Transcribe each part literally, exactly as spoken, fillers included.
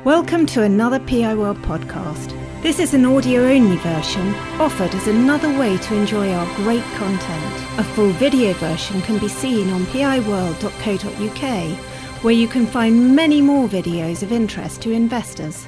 Welcome to another P I World podcast. This is an audio-only version offered as another way to enjoy our great content. A full video version can be seen on p i world dot co dot u k, where you can find many more videos of interest to investors.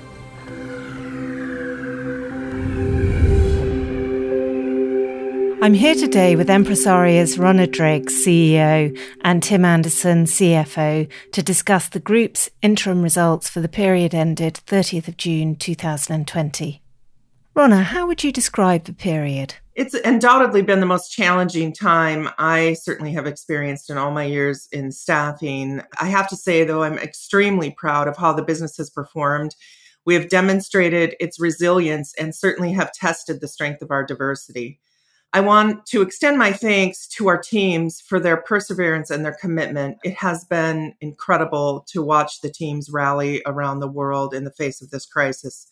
I'm here today with Empresaria's Rhona Driggs, C E O, and Tim Anderson, C F O, to discuss the group's interim results for the period ended thirtieth of June two thousand twenty. Rhona, how would you describe the period? It's undoubtedly been the most challenging time I certainly have experienced in all my years in staffing. I have to say, though, I'm extremely proud of how the business has performed. We have demonstrated its resilience and certainly have tested the strength of our diversity. I want to extend my thanks to our teams for their perseverance and their commitment. It has been incredible to watch the teams rally around the world in the face of this crisis.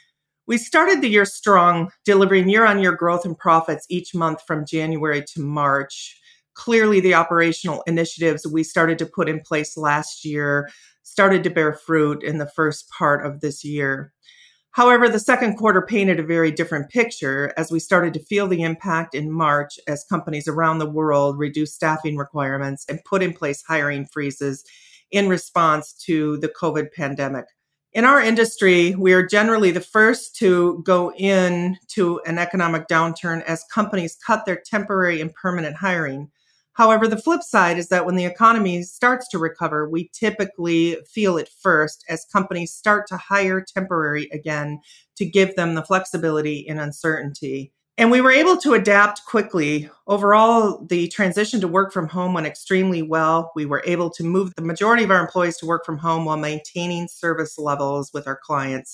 We started the year strong, delivering year-on-year growth and profits each month from January to March. Clearly, the operational initiatives we started to put in place last year started to bear fruit in the first part of this year. However, the second quarter painted a very different picture as we started to feel the impact in March as companies around the world reduced staffing requirements and put in place hiring freezes in response to the COVID pandemic. In our industry, we are generally the first to go into an economic downturn as companies cut their temporary and permanent hiring. However, the flip side is that when the economy starts to recover, we typically feel it first as companies start to hire temporary again to give them the flexibility in uncertainty. And we were able to adapt quickly. Overall, the transition to work from home went extremely well. We were able to move the majority of our employees to work from home while maintaining service levels with our clients.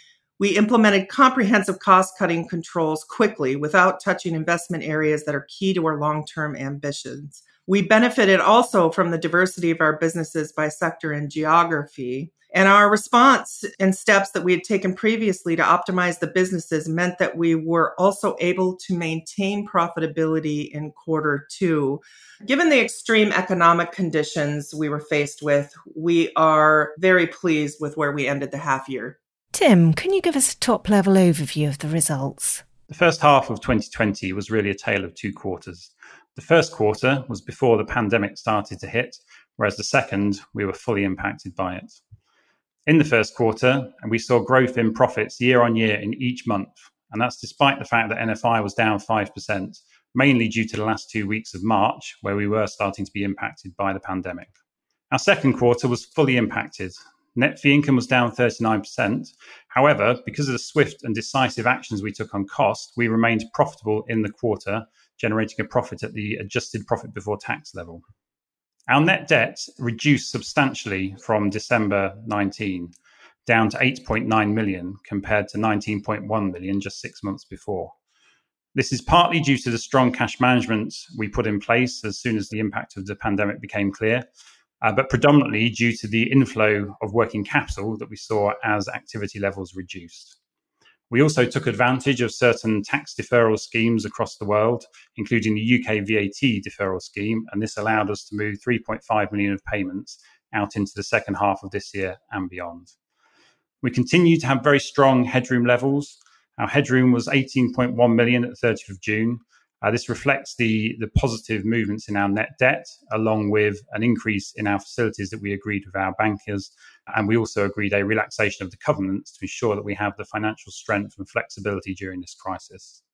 We implemented comprehensive cost-cutting controls quickly without touching investment areas that are key to our long-term ambitions. We benefited also from the diversity of our businesses by sector and geography. And our response and steps that we had taken previously to optimize the businesses meant that we were also able to maintain profitability in quarter two. Given the extreme economic conditions we were faced with, we are very pleased with where we ended the half year. Tim, can you give us a top-level overview of the results? The first half of twenty twenty was really a tale of two quarters. The first quarter was before the pandemic started to hit, whereas the second, we were fully impacted by it. In the first quarter, we saw growth in profits year on year in each month, and that's despite the fact that N F I was down five percent, mainly due to the last two weeks of March, where we were starting to be impacted by the pandemic. Our second quarter was fully impacted. Net fee income was down thirty-nine percent. However, because of the swift and decisive actions we took on cost, we remained profitable in the quarter, generating a profit at the adjusted profit before tax level. Our net debt reduced substantially from December nineteen, down to eight point nine million compared to nineteen point one million just six months before. This is partly due to the strong cash management we put in place as soon as the impact of the pandemic became clear, Uh, but predominantly due to the inflow of working capital that we saw as activity levels reduced. We also took advantage of certain tax deferral schemes across the world, including the U K V A T deferral scheme, and this allowed us to move three point five million of payments out into the second half of this year and beyond. We continue to have very strong headroom levels. Our headroom was eighteen point one million at thirtieth of June. Uh, this reflects the, the positive movements in our net debt, along with an increase in our facilities that we agreed with our bankers. And we also agreed a relaxation of the covenants to ensure that we have the financial strength and flexibility during this crisis.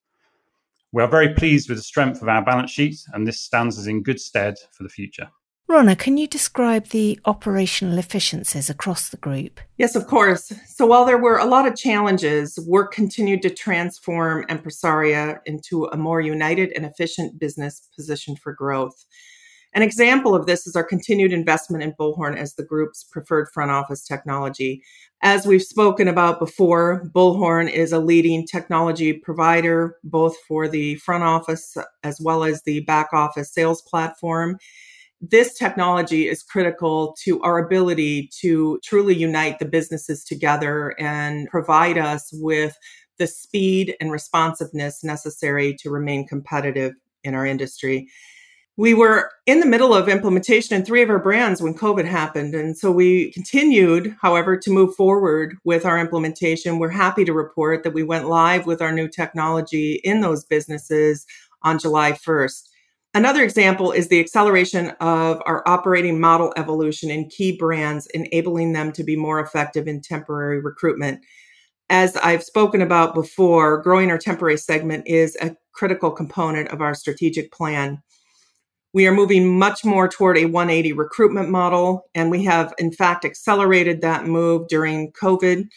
We are very pleased with the strength of our balance sheet, and this stands us in good stead for the future. Rhona, can you describe the operational efficiencies across the group? Yes, of course. So while there were a lot of challenges, work continued to transform Empresaria into a more united and efficient business positioned for growth. An example of this is our continued investment in Bullhorn as the group's preferred front office technology. As we've spoken about before, Bullhorn is a leading technology provider, both for the front office as well as the back office sales platform. This technology is critical to our ability to truly unite the businesses together and provide us with the speed and responsiveness necessary to remain competitive in our industry. We were in the middle of implementation in three of our brands when COVID happened. And so we continued, however, to move forward with our implementation. We're happy to report that we went live with our new technology in those businesses on July first. Another example is the acceleration of our operating model evolution in key brands, enabling them to be more effective in temporary recruitment. As I've spoken about before, growing our temporary segment is a critical component of our strategic plan. We are moving much more toward a one eighty recruitment model, and we have, in fact, accelerated that move during COVID.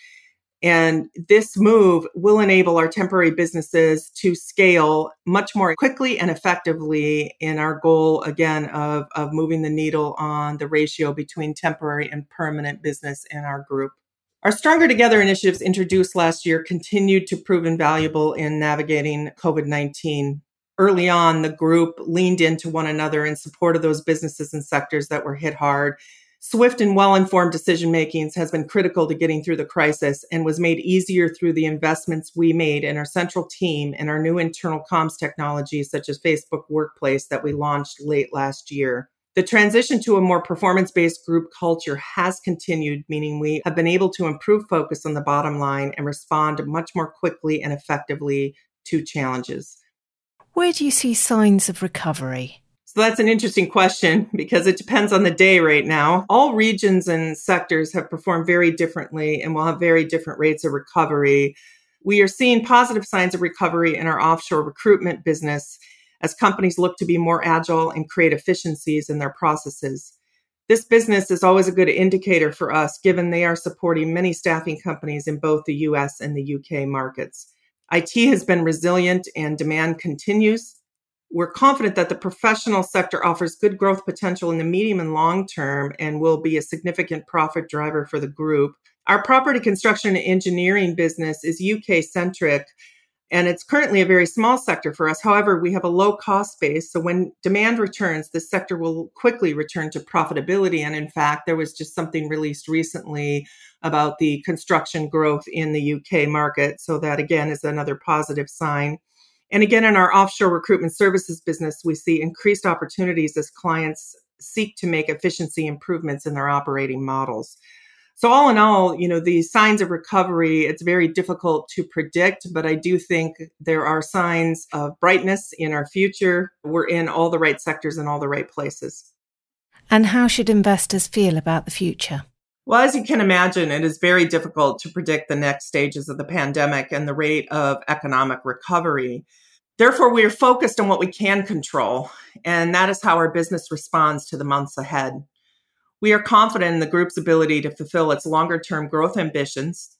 And this move will enable our temporary businesses to scale much more quickly and effectively in our goal, again, of, of moving the needle on the ratio between temporary and permanent business in our group. Our Stronger Together initiatives introduced last year continued to prove invaluable in navigating COVID nineteen. Early on, the group leaned into one another in support of those businesses and sectors that were hit hard. Swift and well-informed decision-making has been critical to getting through the crisis and was made easier through the investments we made in our central team and our new internal comms technologies, such as Facebook Workplace, that we launched late last year. The transition to a more performance-based group culture has continued, meaning we have been able to improve focus on the bottom line and respond much more quickly and effectively to challenges. Where do you see signs of recovery? So that's an interesting question because it depends on the day right now. All regions and sectors have performed very differently and will have very different rates of recovery. We are seeing positive signs of recovery in our offshore recruitment business as companies look to be more agile and create efficiencies in their processes. This business is always a good indicator for us, given they are supporting many staffing companies in both the U S and the U K markets. I T has been resilient and demand continues. We're confident that the professional sector offers good growth potential in the medium and long term and will be a significant profit driver for the group. Our property construction and engineering business is U K-centric, and it's currently a very small sector for us. However, we have a low cost base, so when demand returns, this sector will quickly return to profitability. And in fact, there was just something released recently about the construction growth in the U K market. So that, again, is another positive sign. And again, in our offshore recruitment services business, we see increased opportunities as clients seek to make efficiency improvements in their operating models. So all in all, you know, the signs of recovery, it's very difficult to predict, but I do think there are signs of brightness in our future. We're in all the right sectors and all the right places. And how should investors feel about the future? Well, as you can imagine, it is very difficult to predict the next stages of the pandemic and the rate of economic recovery. Therefore, we are focused on what we can control, and that is how our business responds to the months ahead. We are confident in the group's ability to fulfill its longer-term growth ambitions.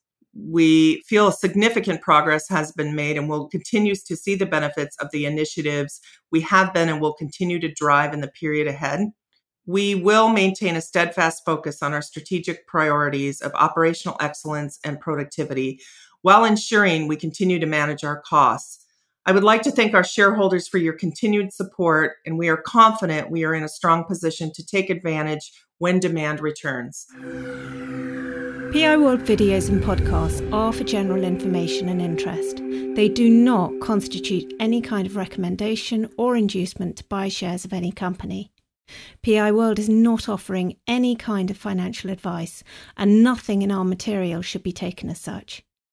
We feel significant progress has been made and will continue to see the benefits of the initiatives we have been and will continue to drive in the period ahead. We will maintain a steadfast focus on our strategic priorities of operational excellence and productivity while ensuring we continue to manage our costs. I would like to thank our shareholders for your continued support, and we are confident we are in a strong position to take advantage when demand returns. P I World videos and podcasts are for general information and interest. They do not constitute any kind of recommendation or inducement to buy shares of any company. P I World is not offering any kind of financial advice, and nothing in our material should be taken as such.